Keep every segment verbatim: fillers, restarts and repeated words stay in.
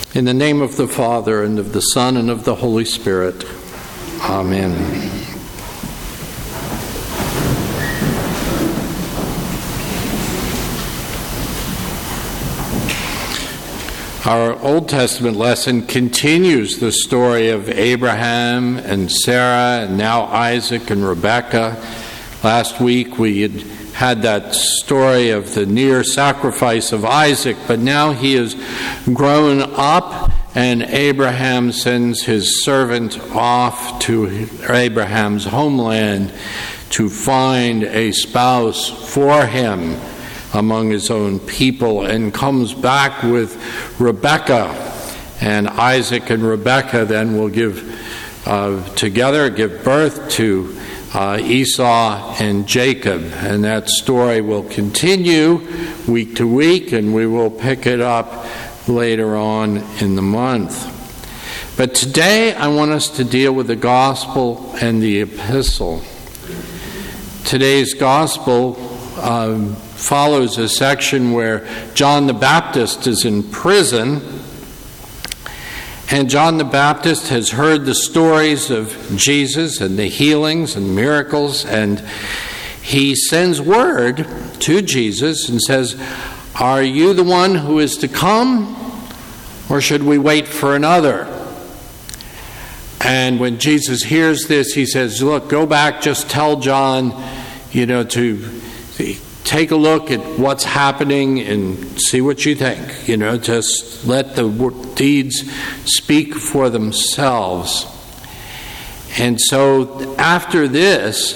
In the name of the Father, and of the Son, and of the Holy Spirit. Amen. Our Old Testament lesson continues the story of Abraham and Sarah, and now Isaac and Rebekah. Last week we had had that story of the near sacrifice of Isaac, but now he is grown up, and Abraham sends his servant off to Abraham's homeland to find a spouse for him among his own people, and comes back with Rebekah. And Isaac and Rebekah then will give uh, together, give birth to Uh, Esau and Jacob, and that story will continue week to week, and we will pick it up later on in the month. But today I want us to deal with the gospel and the epistle. Today's gospel um, follows a section where John the Baptist is in prison. And John the Baptist has heard the stories of Jesus and the healings and miracles, and he sends word to Jesus and says, "Are you the one who is to come, or should we wait for another?" And when Jesus hears this, he says, "Look, go back, just tell John, you know, to take a look at what's happening and see what you think. You know, just let the deeds speak for themselves." And so after this,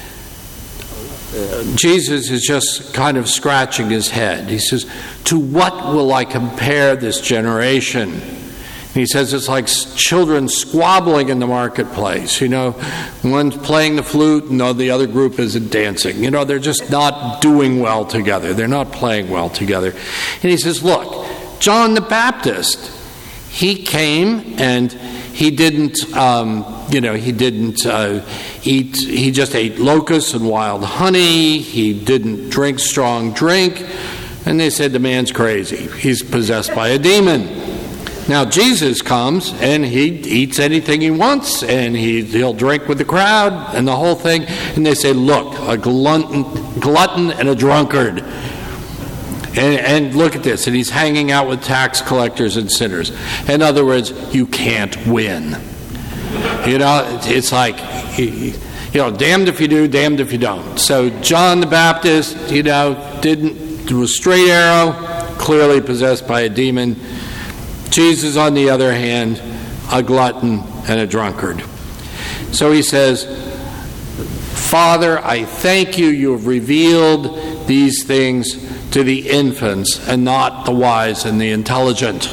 Jesus is just kind of scratching his head. He says, "To what will I compare this generation?" And he says it's like children squabbling in the marketplace. You know, one's playing the flute and the other group isn't dancing. You know, they're just not doing well together. They're not playing well together. And he says, look, John the Baptist, he came and he didn't, um, you know, he didn't uh, eat, he just ate locusts and wild honey. He didn't drink strong drink. And they said the man's crazy. He's possessed by a demon. Now Jesus comes and he eats anything he wants, and he, he'll drink with the crowd and the whole thing. And they say, look, a glutton, glutton and a drunkard. And, and look at this, and he's hanging out with tax collectors and sinners. In other words, you can't win. You know, it's like, you know, damned if you do, damned if you don't. So John the Baptist, you know, didn't do a straight arrow, clearly possessed by a demon. Jesus, on the other hand, a glutton and a drunkard. So he says, "Father, I thank you, you have revealed these things to the infants and not the wise and the intelligent."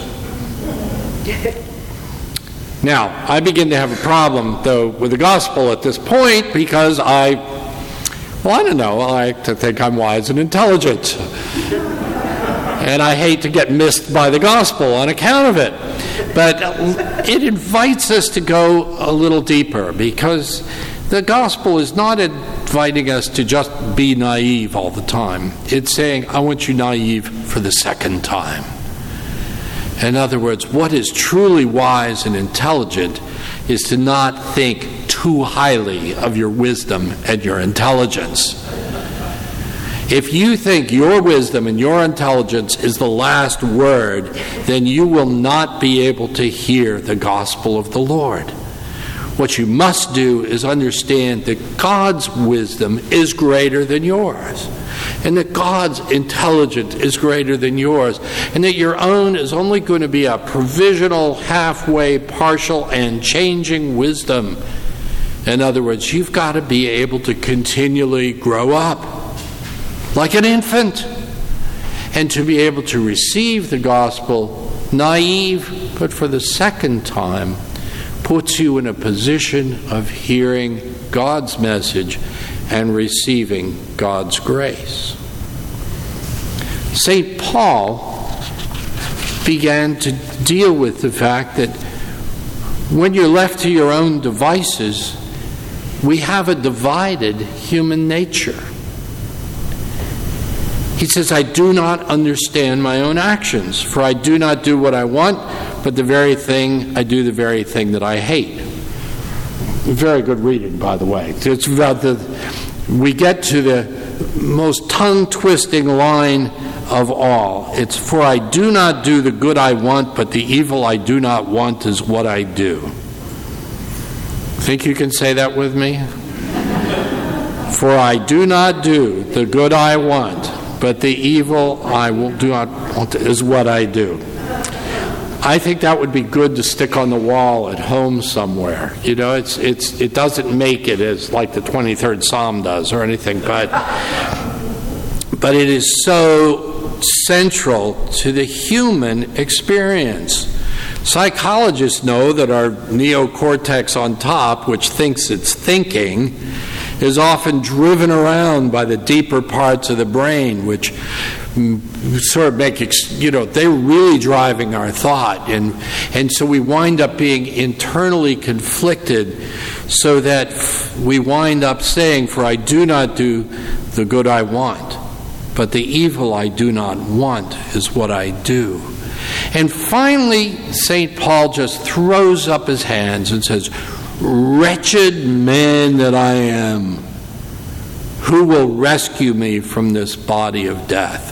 Now, I begin to have a problem, though, with the gospel at this point, because I, well, I don't know, I like to think I'm wise and intelligent. And I hate to get missed by the gospel on account of it. But it invites us to go a little deeper, because the gospel is not inviting us to just be naive all the time. It's saying, I want you naive for the second time. In other words, what is truly wise and intelligent is to not think too highly of your wisdom and your intelligence. If you think your wisdom and your intelligence is the last word, then you will not be able to hear the gospel of the Lord. What you must do is understand that God's wisdom is greater than yours, and that God's intelligence is greater than yours, and that your own is only going to be a provisional, halfway, partial, and changing wisdom. In other words, you've got to be able to continually grow up like an infant, and to be able to receive the gospel naive, but for the second time, puts you in a position of hearing God's message and receiving God's grace. Saint Paul began to deal with the fact that when you're left to your own devices, we have a divided human nature. He says, I do not understand my own actions, for I do not do what I want, but the very thing, I do the very thing that I hate. Very good reading, by the way. It's about the, we get to the most tongue-twisting line of all. It's, for I do not do the good I want, but the evil I do not want is what I do. Think you can say that with me? For I do not do the good I want, but the evil I will do not want is what I do. I think that would be good to stick on the wall at home somewhere. You know, it's it's it doesn't make it as like the twenty-third Psalm does or anything, but but it is so central to the human experience. Psychologists know that our neocortex on top, which thinks it's thinking, is often driven around by the deeper parts of the brain, which sort of make, you know, they're really driving our thought. And, and so we wind up being internally conflicted so that we wind up saying, for I do not do the good I want, but the evil I do not want is what I do. And finally, Saint Paul just throws up his hands and says, wretched man that I am, who will rescue me from this body of death?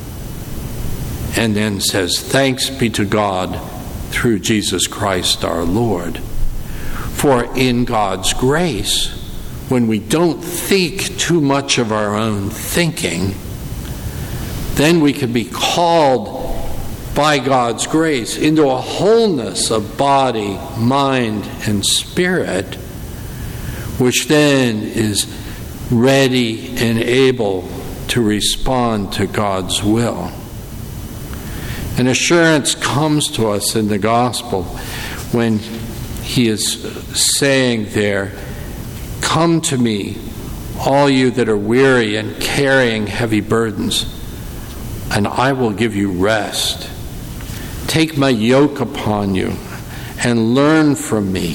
And then says, thanks be to God through Jesus Christ our Lord. For in God's grace, when we don't think too much of our own thinking, then we can be called by God's grace into a wholeness of body, mind, and spirit, which then is ready and able to respond to God's will. An assurance comes to us in the gospel when he is saying there, come to me, all you that are weary and carrying heavy burdens, and I will give you rest. Take my yoke upon you and learn from me.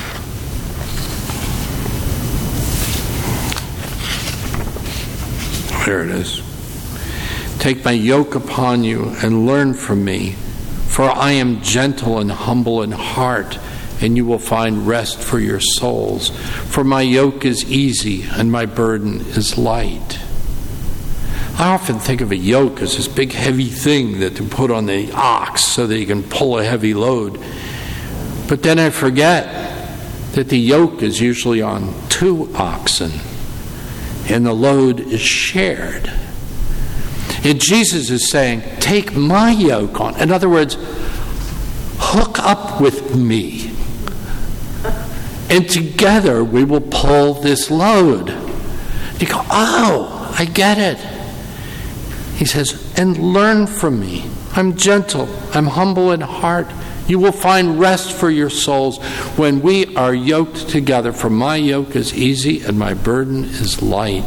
There it is. Take my yoke upon you and learn from me, for I am gentle and humble in heart, and you will find rest for your souls. For my yoke is easy and my burden is light. I often think of a yoke as this big heavy thing that to put on the ox so that he can pull a heavy load. But then I forget that the yoke is usually on two oxen and the load is shared. And Jesus is saying, take my yoke on. In other words, hook up with me. And together we will pull this load. You go, oh, I get it. He says, and learn from me. I'm gentle. I'm humble in heart. You will find rest for your souls when we are yoked together. For my yoke is easy and my burden is light.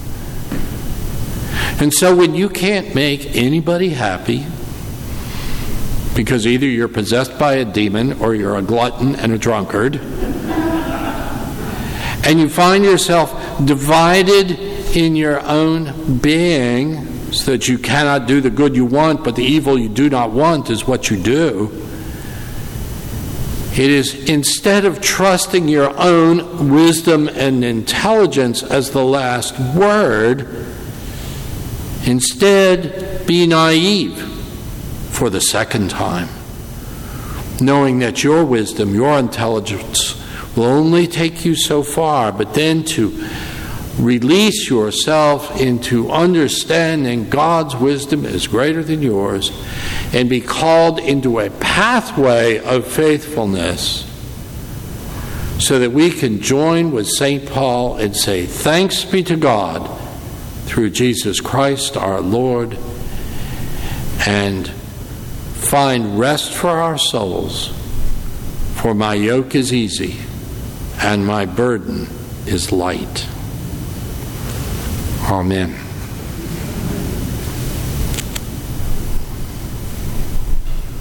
And so when you can't make anybody happy, because either you're possessed by a demon or you're a glutton and a drunkard, and you find yourself divided in your own being, so that you cannot do the good you want, but the evil you do not want is what you do. It is, instead of trusting your own wisdom and intelligence as the last word, instead be naive for the second time, knowing that your wisdom, your intelligence will only take you so far, but then to release yourself into understanding God's wisdom is greater than yours and be called into a pathway of faithfulness so that we can join with Saint Paul and say, thanks be to God through Jesus Christ our Lord, and find rest for our souls, for my yoke is easy and my burden is light. Amen.